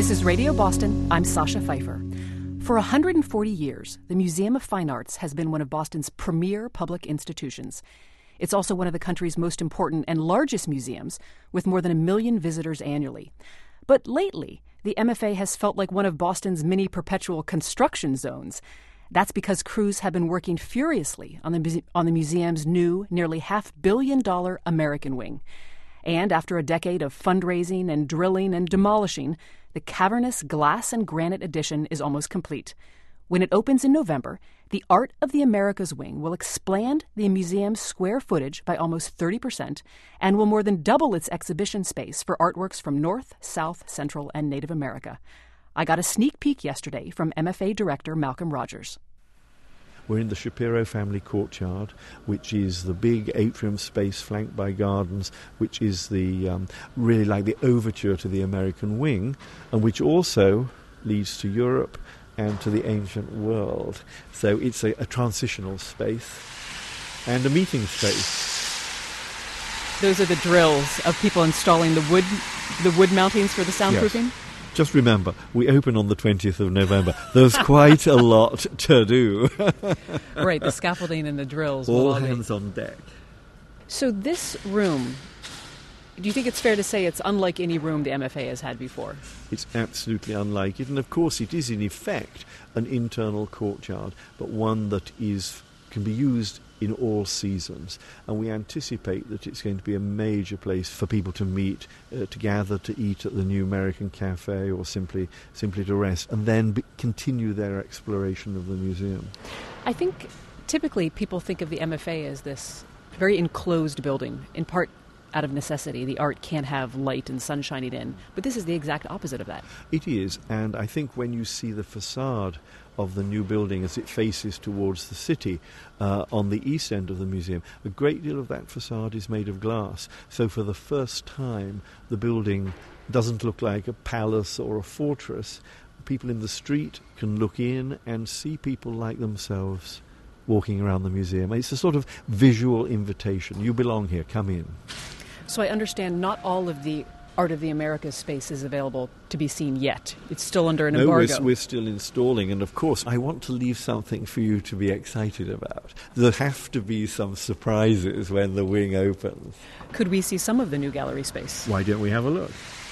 This is Radio Boston. I'm Sasha Pfeiffer. For 140 years, the Museum of Fine Arts has been one of Boston's premier public institutions. It's also one of the country's most important and largest museums, with more than 1 million visitors annually. But lately, the MFA has felt like one of Boston's many perpetual construction zones. That's because crews have been working furiously on the museum's new, nearly $500 million American wing. And after a decade of fundraising and drilling and demolishing, the cavernous glass and granite addition is almost complete. When it opens in November, the Art of the Americas wing will expand the museum's square footage by almost 30% and will more than double its exhibition space for artworks from North, South, Central, and Native America. I got a sneak peek yesterday from MFA Director Malcolm Rogers. We're in the Shapiro family courtyard, which is the big atrium space flanked by gardens, which is the really like the overture to the American wing, and which also leads to Europe and to the ancient world. So it's a transitional space and a meeting space. Those are the drills of people installing the wood mountings for the soundproofing? Yes. Just remember, we open on the 20th of November. There's quite a lot to do. Right, the scaffolding and the drills. All hands on deck. So this room, do you think it's fair to say it's unlike any room the MFA has had before? It's absolutely unlike it. And of course it is in effect an internal courtyard, but one that can be used in all seasons, and we anticipate that it's going to be a major place for people to meet, to gather, to eat at the New American Cafe, or simply to rest, and then continue their exploration of the museum. I think typically people think of the MFA as this very enclosed building, in part out of necessity. The art can't have light and sun shining in, but this is the exact opposite of that. It is, and I think when you see the facade of the new building as it faces towards the city on the east end of the museum, a great deal of that facade is made of glass. So for the first time, the building doesn't look like a palace or a fortress. People in the street can look in and see people like themselves walking around the museum. It's a sort of visual invitation. You belong here, come in. So I understand not all of the Art of the Americas space is available to be seen yet. It's still under an embargo. No, we're still installing, and of course I want to leave something for you to be excited about. There have to be some surprises when the wing opens. Could we see some of the new gallery space? Why don't we have a look?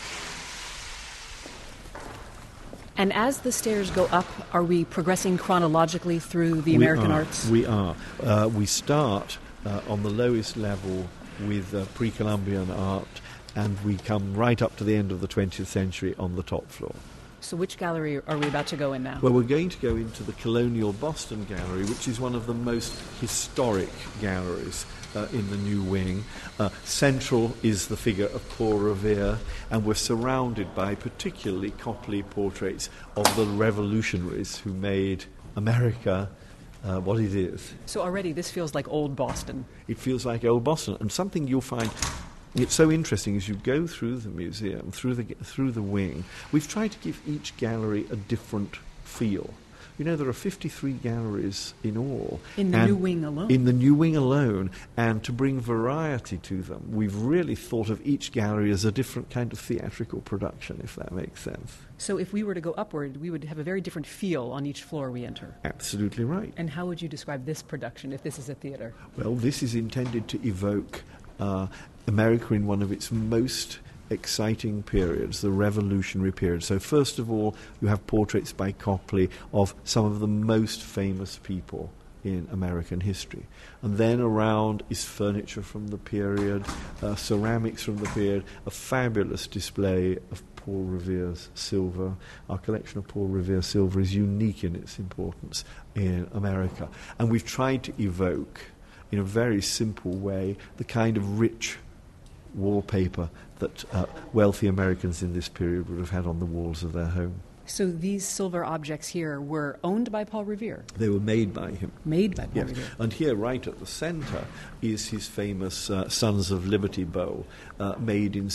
And as the stairs go up, are we progressing chronologically through the American arts? We are. We start on the lowest level with pre-Columbian art, and we come right up to the end of the 20th century on the top floor. So which gallery are we about to go in now? Well, we're going to go into the Colonial Boston Gallery, which is one of the most historic galleries in the new wing. Central is the figure of Paul Revere, and we're surrounded by particularly Copley portraits of the revolutionaries who made America what it is. So already this feels like old Boston. It feels like old Boston, and something you'll find it's so interesting as you go through the museum, through the wing. We've tried to give each gallery a different feel. You know, there are 53 galleries in all. In the new wing alone? In the new wing alone. And to bring variety to them, we've really thought of each gallery as a different kind of theatrical production, if that makes sense. So if we were to go upward, we would have a very different feel on each floor we enter. Absolutely right. And how would you describe this production if this is a theater? Well, this is intended to evoke America in one of its most exciting periods, the Revolutionary period. So first of all, you have portraits by Copley of some of the most famous people in American history. And then around is furniture from the period, ceramics from the period, a fabulous display of Paul Revere's silver. Our collection of Paul Revere silver is unique in its importance in America. And we've tried to evoke, in a very simple way, the kind of rich wallpaper that wealthy Americans in this period would have had on the walls of their home. So these silver objects here were owned by Paul Revere? They were made by him. Made by Paul yes. Revere. And here, right at the centre, is his famous Sons of Liberty bowl, made in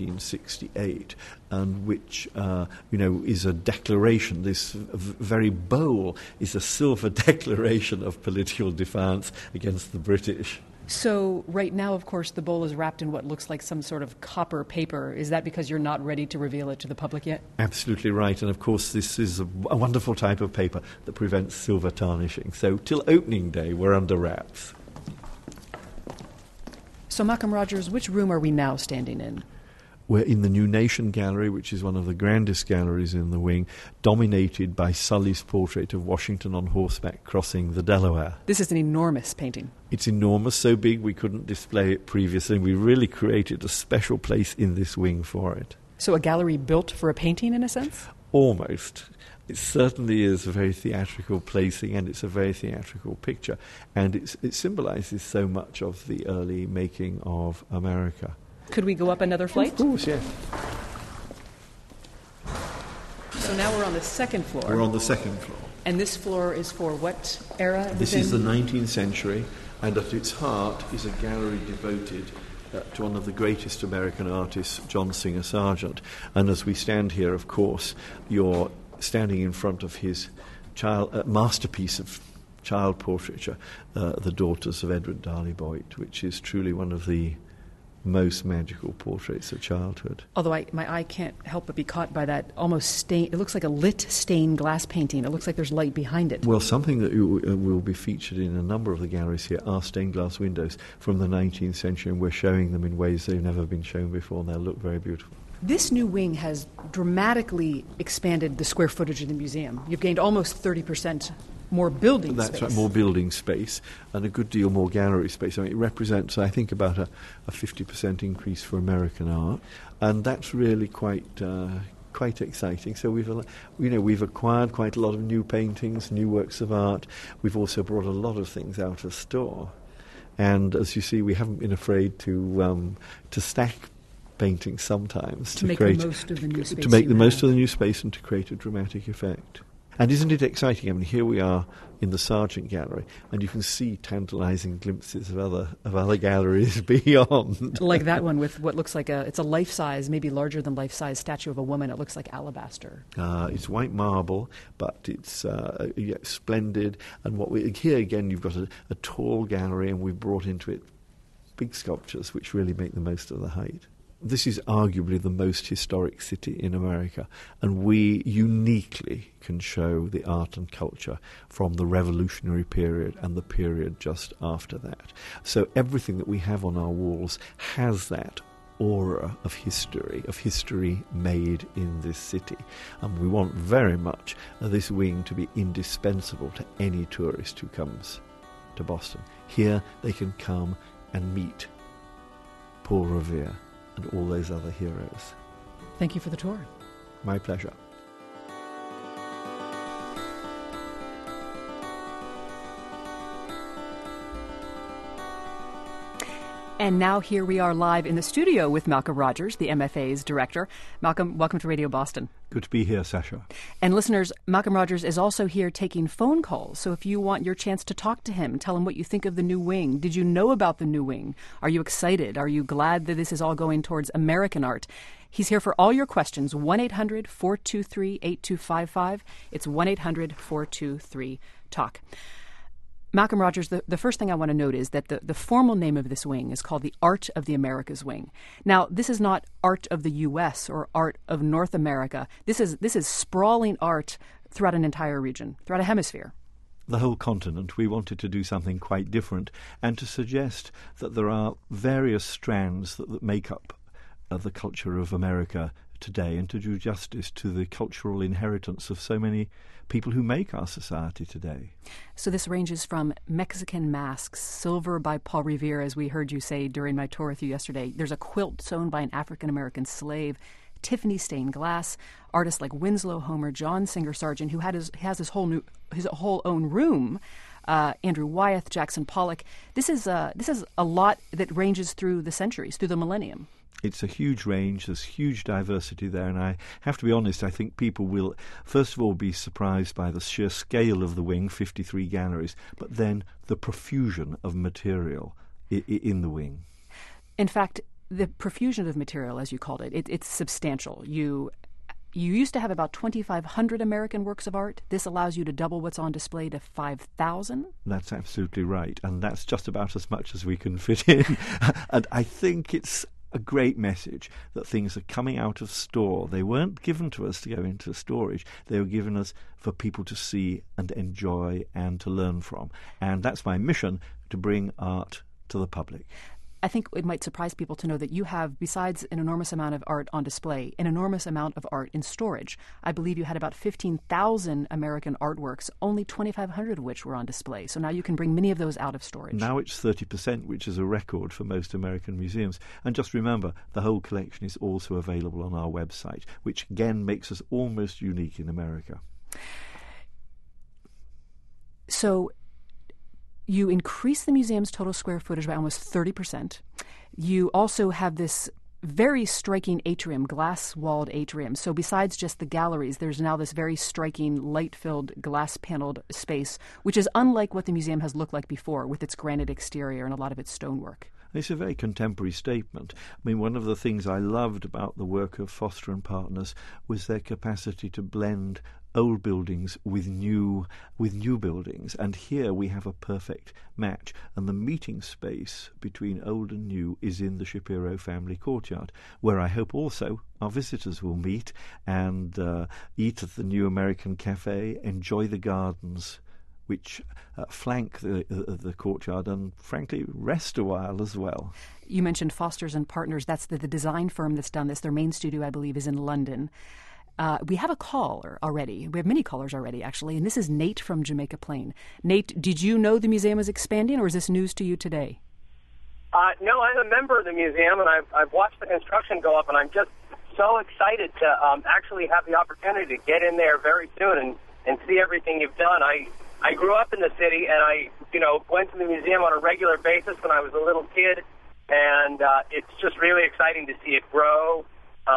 1768, and which, is a declaration. This very bowl is a silver declaration of political defiance against the British. So right now, of course, the bowl is wrapped in what looks like some sort of copper paper. Is that because you're not ready to reveal it to the public yet? Absolutely right. And of course, this is a wonderful type of paper that prevents silver tarnishing. So till opening day, we're under wraps. So Malcolm Rogers, which room are we now standing in? We're in the New Nation Gallery, which is one of the grandest galleries in the wing, dominated by Sully's portrait of Washington on horseback crossing the Delaware. This is an enormous painting. It's enormous, so big we couldn't display it previously. We really created a special place in this wing for it. So a gallery built for a painting, in a sense? Almost. It certainly is a very theatrical placing, and it's a very theatrical picture. And it symbolises so much of the early making of America. Could we go up another flight? Of course, yes. So now we're on the second floor. We're on the second floor. And this floor is for what era? This is the 19th century, and at its heart is a gallery devoted to one of the greatest American artists, John Singer Sargent. And as we stand here, of course, you're standing in front of his masterpiece of child portraiture, The Daughters of Edward Darley Boyd, which is truly one of the most magical portraits of childhood. Although my eye can't help but be caught by that almost stain. It looks like a lit stained glass painting. It looks like there's light behind it. Well, something that will be featured in a number of the galleries here are stained glass windows from the 19th century, and we're showing them in ways they've never been shown before, and they'll look very beautiful. This new wing has dramatically expanded the square footage of the museum. You've gained almost 30% more building space. That's right, more building space and a good deal more gallery space. I mean, it represents, I think, about a 50% increase for American art, and that's really quite exciting. So we've acquired quite a lot of new paintings, new works of art. We've also brought a lot of things out of store, and as you see, we haven't been afraid to stack paintings sometimes to make the most of the new space. To make the most of the new space and to create a dramatic effect. And isn't it exciting? I mean, here we are in the Sargent Gallery, and you can see tantalising glimpses of other galleries beyond. Like that one with what looks like it's a life-size, maybe larger than life-size statue of a woman. It looks like alabaster. It's white marble, but it's splendid. And here again, you've got a tall gallery, and we've brought into it big sculptures which really make the most of the height. This is arguably the most historic city in America, and we uniquely can show the art and culture from the Revolutionary period and the period just after that. So everything that we have on our walls has that aura of history made in this city. And we want very much this wing to be indispensable to any tourist who comes to Boston. Here they can come and meet Paul Revere and all those other heroes. Thank you for the tour. My pleasure. And now here we are live in the studio with Malcolm Rogers, the MFA's director. Malcolm, welcome to Radio Boston. Good to be here, Sasha. And listeners, Malcolm Rogers is also here taking phone calls. So if you want your chance to talk to him, tell him what you think of the new wing. Did you know about the new wing? Are you excited? Are you glad that this is all going towards American art? He's here for all your questions. 1-800-423-8255. It's 1-800-423-TALK. Malcolm Rogers, the first thing I want to note is that the formal name of this wing is called the Art of the Americas Wing. Now, this is not art of the U.S. or art of North America. This is sprawling art throughout an entire region, throughout a hemisphere. The whole continent. We wanted to do something quite different and to suggest that there are various strands that make up the culture of America today, and to do justice to the cultural inheritance of so many people who make our society today. So this ranges from Mexican masks, silver by Paul Revere, as we heard you say during my tour with you yesterday. There's a quilt sewn by an African-American slave, Tiffany stained glass, artists like Winslow Homer, John Singer Sargent, who has his whole own room, Andrew Wyeth, Jackson Pollock. This is a lot that ranges through the centuries, through the millennium. It's a huge range, there's huge diversity there, and I have to be honest, I think people will first of all be surprised by the sheer scale of the wing, 53 galleries, but then the profusion of material in the wing. In fact, the profusion of material, as you called it, it's substantial. You You used to have about 2,500 American works of art. This allows you to double what's on display to 5,000. That's absolutely right, and that's just about as much as we can fit in. And I think it's a great message that things are coming out of store. They weren't given to us to go into storage. They were given us for people to see and enjoy and to learn from. And that's my mission, to bring art to the public. I think it might surprise people to know that you have, besides an enormous amount of art on display, an enormous amount of art in storage. I believe you had about 15,000 American artworks, only 2,500 of which were on display. So now you can bring many of those out of storage. Now it's 30%, which is a record for most American museums. And just remember, the whole collection is also available on our website, which again makes us almost unique in America. So you increase the museum's total square footage by almost 30%. You also have this very striking atrium, glass-walled atrium. So besides just the galleries, there's now this very striking, light-filled, glass-paneled space, which is unlike what the museum has looked like before, with its granite exterior and a lot of its stonework. It's a very contemporary statement. I mean, one of the things I loved about the work of Foster and Partners was their capacity to blend old buildings with new buildings, and here we have a perfect match. And the meeting space between old and new is in the Shapiro family courtyard, where I hope also our visitors will meet and eat at the New American Cafe, enjoy the gardens which flank the courtyard, and frankly rest a while as well. You mentioned Fosters and Partners. That's the design firm that's done this. Their main studio, I believe, is in London. We have a caller already. We have many callers already, actually, and this is Nate from Jamaica Plain. Nate, did you know the museum is expanding, or is this news to you today? No, I'm a member of the museum, and I've watched the construction go up, and I'm just so excited to actually have the opportunity to get in there very soon and see everything you've done. I grew up in the city, and I went to the museum on a regular basis when I was a little kid, and it's just really exciting to see it grow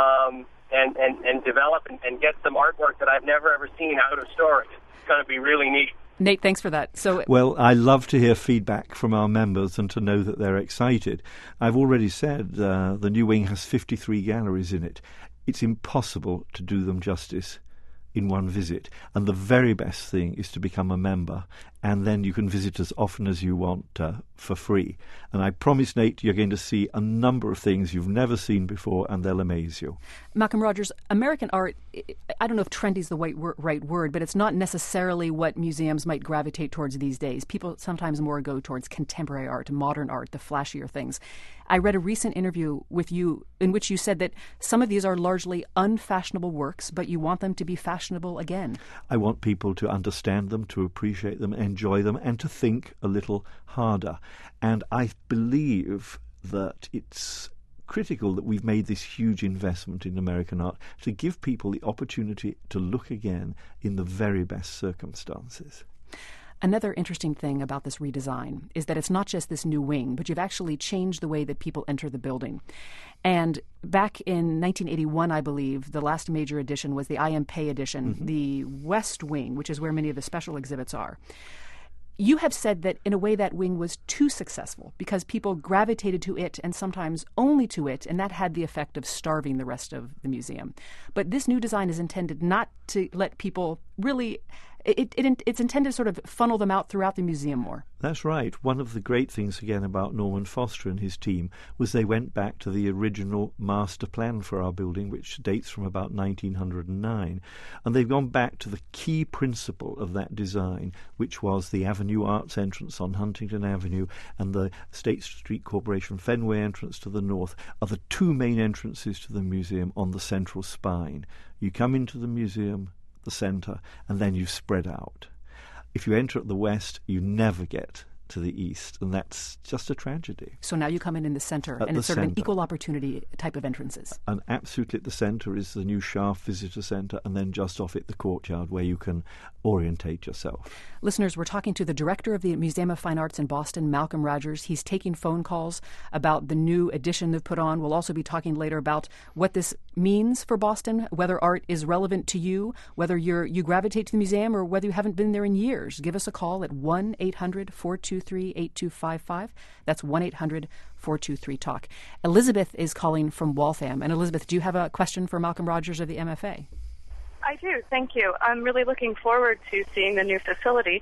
and develop and get some artwork that I've never ever seen out of storage. It's going to be really neat. Nate, thanks for that. Well, I love to hear feedback from our members and to know that they're excited. I've already said the new wing has 53 galleries in it. It's impossible to do them justice in one visit, and the very best thing is to become a member, and then you can visit as often as you want for free. And I promise, Nate, you're going to see a number of things you've never seen before, and they'll amaze you. Malcolm Rogers, American art, I don't know if trendy is the right word, but it's not necessarily what museums might gravitate towards these days. People sometimes more go towards contemporary art, modern art, the flashier things. I read a recent interview with you in which you said that some of these are largely unfashionable works, but you want them to be fashionable again. I want people to understand them, to appreciate them, enjoy them, and to think a little harder. And I believe that it's critical that we've made this huge investment in American art to give people the opportunity to look again in the very best circumstances. Another interesting thing about this redesign is that it's not just this new wing, but you've actually changed the way that people enter the building. And back in 1981, I believe, the last major edition was the I.M. Pei edition, the West Wing, which is where many of the special exhibits are. You have said that, in a way, that wing was too successful because people gravitated to it and sometimes only to it, and that had the effect of starving the rest of the museum. But this new design is intended not to let people really... It's intended to sort of funnel them out throughout the museum more. That's right. One of the great things, again, about Norman Foster and his team was they went back to the original master plan for our building, which dates from about 1909. And they've gone back to the key principle of that design, which was the Avenue Arts entrance on Huntington Avenue and the State Street Corporation Fenway entrance to the north are the two main entrances to the museum on the central spine. You come into the museum, the centre, and then you spread out. If you enter at the west, you never get to the east, and that's just a tragedy. So now you come in the centre, and it's sort of an equal opportunity type of entrances. And absolutely at the centre is the new Shaft Visitor Centre, and then just off it the courtyard where you can orientate yourself. Listeners, we're talking to the director of the Museum of Fine Arts in Boston, Malcolm Rogers. He's taking phone calls about the new edition they've put on. We'll also be talking later about what this means for Boston, whether art is relevant to you, whether you gravitate to the museum or whether you haven't been there in years. Give us a call at 1-800-423-8255. That's 1-800-423-TALK. Elizabeth is calling from Waltham. And Elizabeth, do you have a question for Malcolm Rogers of the MFA? I do, thank you. I'm really looking forward to seeing the new facility.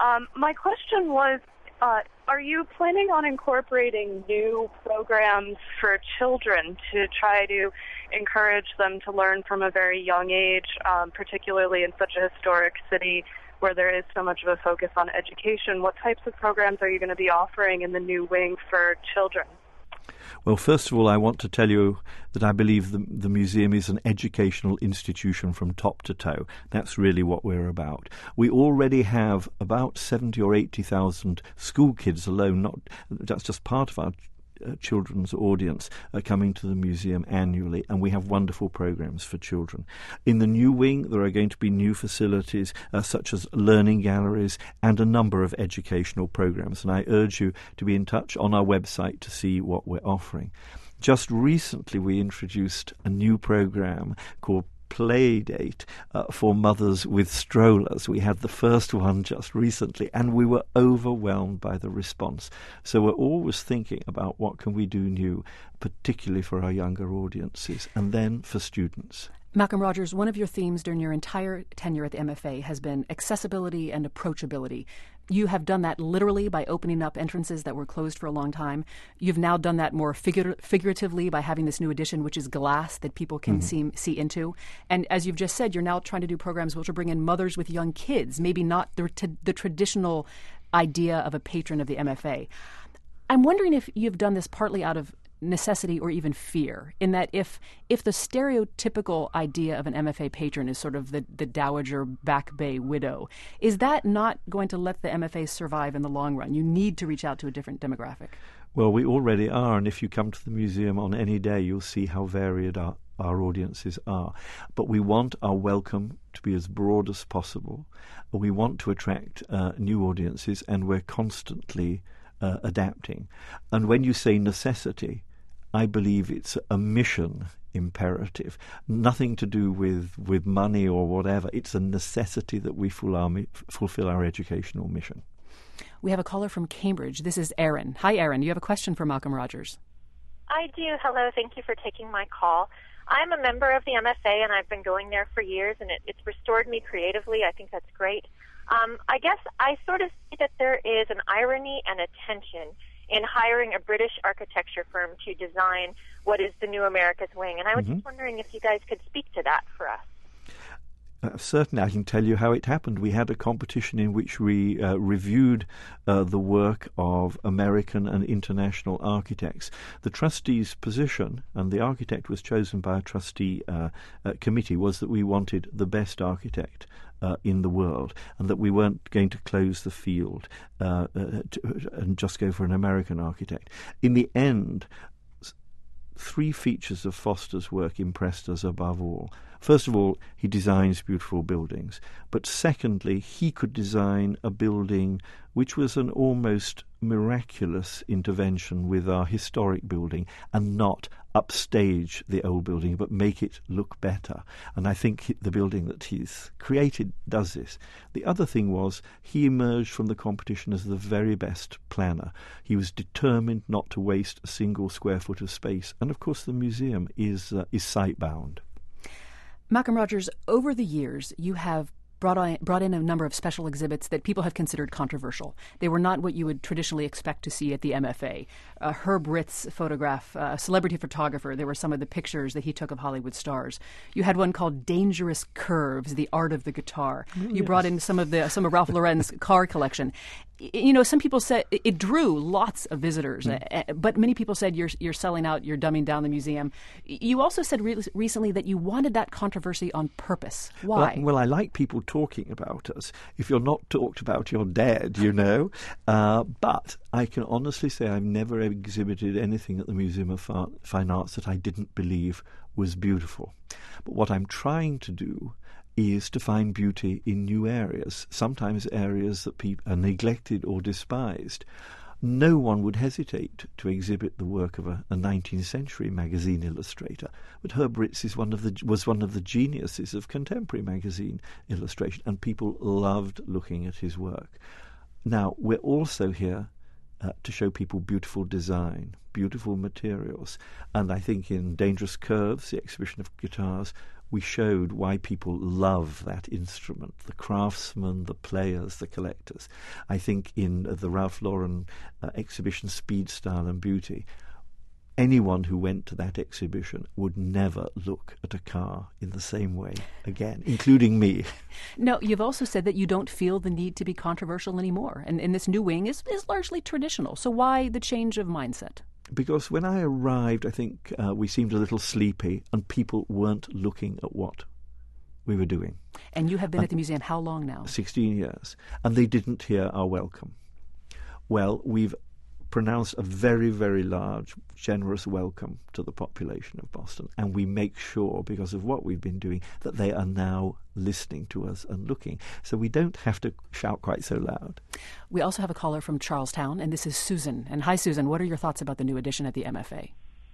My question was, are you planning on incorporating new programs for children to try to encourage them to learn from a very young age, particularly in such a historic city where there is so much of a focus on education? What types of programs are you going to be offering in the new wing for children? Well, first of all, I want to tell you that I believe the museum is an educational institution from top to toe. That's really what we're about. We already have about 70 or 80,000 school kids alone. That's just part of our children's audience coming to the museum annually, and we have wonderful programs for children. In the new wing, there are going to be new facilities such as learning galleries and a number of educational programs, and I urge you to be in touch on our website to see what we're offering. Just recently, we introduced a new program called Playdate for mothers with strollers. We had the first one just recently, and we were overwhelmed by the response. So we're always thinking about what can we do new, particularly for our younger audiences, and then for students. Malcolm Rogers, one of your themes during your entire tenure at the MFA has been accessibility and approachability. You have done that literally by opening up entrances that were closed for a long time. You've now done that more figuratively by having this new addition, which is glass that people can see into. And as you've just said, you're now trying to do programs which will bring in mothers with young kids, maybe not the traditional idea of a patron of the MFA. I'm wondering if you've done this partly out of necessity or even fear, in that if the stereotypical idea of an MFA patron is sort of the dowager Back Bay widow, is that not going to let the MFA survive in the long run? You need to reach out to a different demographic. Well, we already are, and if you come to the museum on any day, you'll see how varied our audiences are. But we want our welcome to be as broad as possible. We want to attract new audiences, and we're constantly adapting. And when you say necessity, I believe it's a mission imperative, nothing to do with money or whatever. It's a necessity that we fulfill our educational mission. We have a caller from Cambridge. This is Erin. Hi, Erin. You have a question for Malcolm Rogers. I do. Hello. Thank you for taking my call. I'm a member of the MFA, and I've been going there for years, and it's restored me creatively. I think that's great. I guess I sort of see that there is an irony and a tension in hiring a British architecture firm to design what is the New America's Wing. And I was just wondering if you guys could speak to that for us. Certainly, I can tell you how it happened. We had a competition in which we reviewed the work of American and international architects. The trustee's position, and the architect was chosen by a trustee committee, was that we wanted the best architect in the world, and that we weren't going to close the field and just go for an American architect. In the end, three features of Foster's work impressed us above all. First of all, he designs beautiful buildings. But secondly, he could design a building which was an almost miraculous intervention with our historic building, and not upstage the old building, but make it look better. And I think the building that he's created does this. The other thing was, he emerged from the competition as the very best planner. He was determined not to waste a single square foot of space. And of course, the museum is site-bound. Malcolm Rogers, over the years, you have brought in a number of special exhibits that people have considered controversial. They were not what you would traditionally expect to see at the MFA. Herb Ritts' photograph, a celebrity photographer, there were some of the pictures that he took of Hollywood stars. You had one called Dangerous Curves, the Art of the Guitar. You brought in some of Ralph Lauren's car collection. You know, some people said it drew lots of visitors, but many people said you're selling out, you're dumbing down the museum. You also said recently that you wanted that controversy on purpose. Why? Well, I like people talking about us. If you're not talked about, you're dead, you know. But I can honestly say I've never exhibited anything at the Museum of Fine Arts that I didn't believe was beautiful. But what I'm trying to do is to find beauty in new areas, sometimes areas that people are neglected or despised. No one would hesitate to exhibit the work of a 19th century magazine illustrator, but Herb Ritts was one of the geniuses of contemporary magazine illustration, and people loved looking at his work. Now, we're also here to show people beautiful design, beautiful materials, and I think in Dangerous Curves, the exhibition of guitars, we showed why people love that instrument, the craftsmen, the players, the collectors. I think in the Ralph Lauren exhibition Speed, Style and Beauty, anyone who went to that exhibition would never look at a car in the same way again, including me. No, you've also said that you don't feel the need to be controversial anymore, and this new wing is largely traditional. So why the change of mindset? Because when I arrived, I think we seemed a little sleepy and people weren't looking at what we were doing. And you have been at the museum how long now? 16 years. And they didn't hear our welcome. Well, we've pronounced a very, very large, generous welcome to the population of Boston. And we make sure, because of what we've been doing, that they are now listening to us and looking. So we don't have to shout quite so loud. We also have a caller from Charlestown, and this is Susan. And hi, Susan. What are your thoughts about the new addition at the MFA?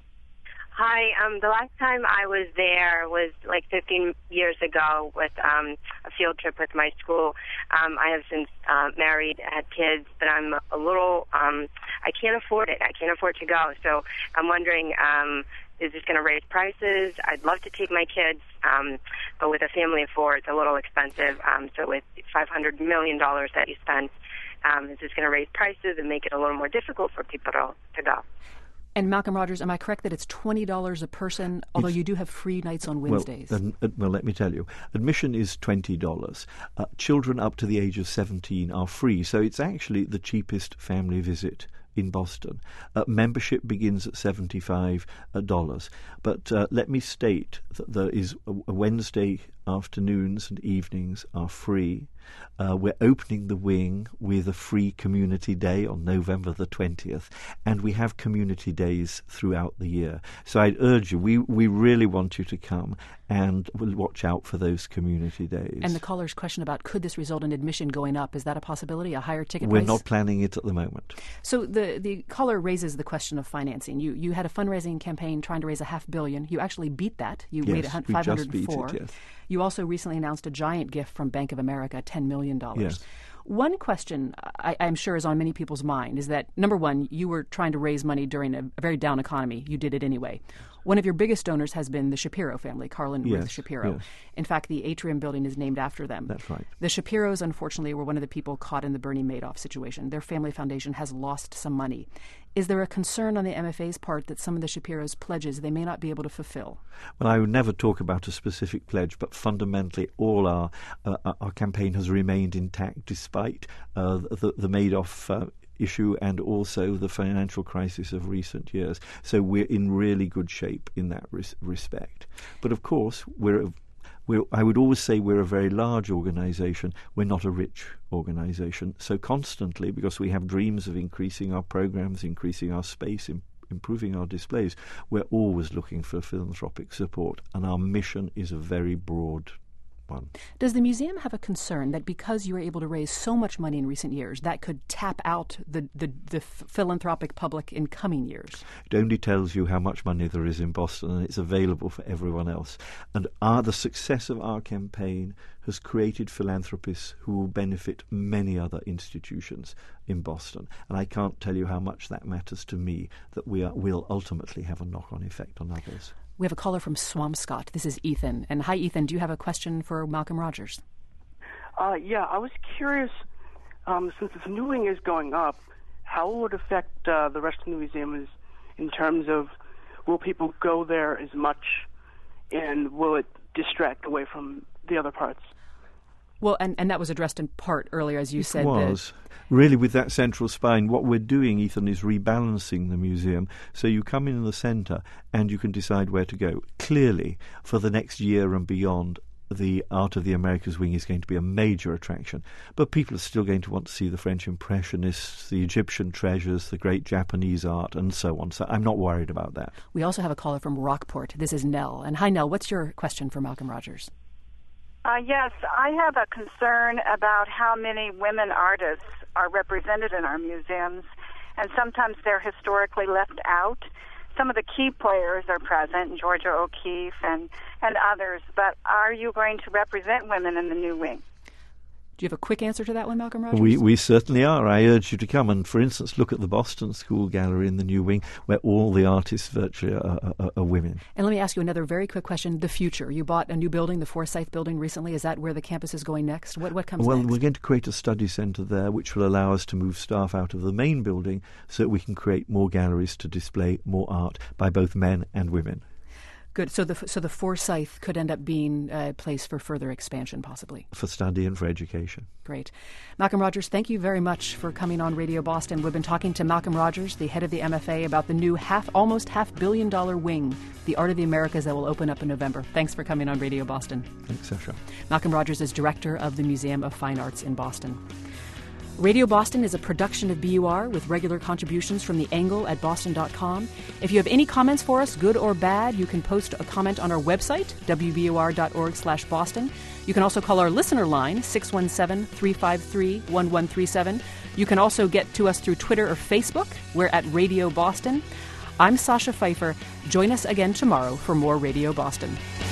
Hi. The last time I was there was like 15 years ago with a field trip with my school. I have since married, had kids, but I'm a little, I can't afford it. I can't afford to go. So I'm wondering, is this going to raise prices? I'd love to take my kids, but with a family of four, it's a little expensive. So with $500 million that you spend, is this going to raise prices and make it a little more difficult for people to go? And Malcolm Rogers, am I correct that it's $20 a person, although you do have free nights on Wednesdays? Well, let me tell you. Admission is $20. Children up to the age of 17 are free, so it's actually the cheapest family visit in Boston. Membership begins at $75. But let me state that there is a Wednesday afternoons and evenings are free. We're opening the wing with a free community day on November the 20th, and we have community days throughout the year. So I'd urge you, we really want you to come, and we'll watch out for those community days. And the caller's question about could this result in admission going up, is that a possibility, a higher ticket price? We're not planning it at the moment. So the caller raises the question of financing. You had a fundraising campaign trying to raise $500 million. You actually beat that. You made we just beat it, yes. You also recently announced a giant gift from Bank of America, $10 million. Yes. One question I'm sure is on many people's mind is that, number one, you were trying to raise money during a very down economy. You did it anyway. One of your biggest donors has been the Shapiro family, Carl and Ruth Shapiro. Yes. In fact, the Atrium building is named after them. That's right. The Shapiros, unfortunately, were one of the people caught in the Bernie Madoff situation. Their family foundation has lost some money. Is there a concern on the MFA's part that some of the Shapiros' pledges they may not be able to fulfill? Well, I would never talk about a specific pledge, but fundamentally all our campaign has remained intact despite the Madoff issue and also the financial crisis of recent years. So we're in really good shape in that respect. But of course, I would always say we're a very large organisation. We're not a rich organisation. So constantly, because we have dreams of increasing our programmes, increasing our space, improving our displays, we're always looking for philanthropic support. And our mission is a very broad one. Does the museum have a concern that because you were able to raise so much money in recent years, that could tap out the philanthropic public in coming years? It only tells you how much money there is in Boston, and it's available for everyone else. And the success of our campaign has created philanthropists who will benefit many other institutions in Boston. And I can't tell you how much that matters to me, that will ultimately have a knock-on effect on others. We have a caller from Swampscott. This is Ethan. And hi, Ethan. Do you have a question for Malcolm Rogers? Yeah, I was curious, since this new wing is going up, how will it affect the rest of the museum in terms of will people go there as much, and will it distract away from the other parts? Well, and that was addressed in part earlier, as you said. It was. Really, with that central spine, what we're doing, Ethan, is rebalancing the museum. So you come in the centre and you can decide where to go. Clearly, for the next year and beyond, the Art of the Americas wing is going to be a major attraction. But people are still going to want to see the French Impressionists, the Egyptian treasures, the great Japanese art, and so on. So I'm not worried about that. We also have a caller from Rockport. This is Nell. And hi, Nell. What's your question for Malcolm Rogers? Yes, I have a concern about how many women artists are represented in our museums, and sometimes they're historically left out. Some of the key players are present, Georgia O'Keeffe and others, but are you going to represent women in the new wing? Do you have a quick answer to that one, Malcolm Rogers? We certainly are. I urge you to come and, for instance, look at the Boston School Gallery in the new wing, where all the artists virtually are women. And let me ask you another very quick question. The future. You bought a new building, the Forsyth Building, recently. Is that where the campus is going next? What comes next? Well, we're going to create a study centre there, which will allow us to move staff out of the main building so that we can create more galleries to display more art by both men and women. Good. So the Forsyth could end up being a place for further expansion, possibly. For study and for education. Great. Malcolm Rogers, thank you very much for coming on Radio Boston. We've been talking to Malcolm Rogers, the head of the MFA, about the new almost $500 million wing, The Art of the Americas, that will open up in November. Thanks for coming on Radio Boston. Thanks, Sasha. Malcolm Rogers is director of the Museum of Fine Arts in Boston. Radio Boston is a production of BUR with regular contributions from The Angle at boston.com. If you have any comments for us, good or bad, you can post a comment on our website, wbur.org/Boston. You can also call our listener line, 617-353-1137. You can also get to us through Twitter or Facebook. We're at Radio Boston. I'm Sasha Pfeiffer. Join us again tomorrow for more Radio Boston.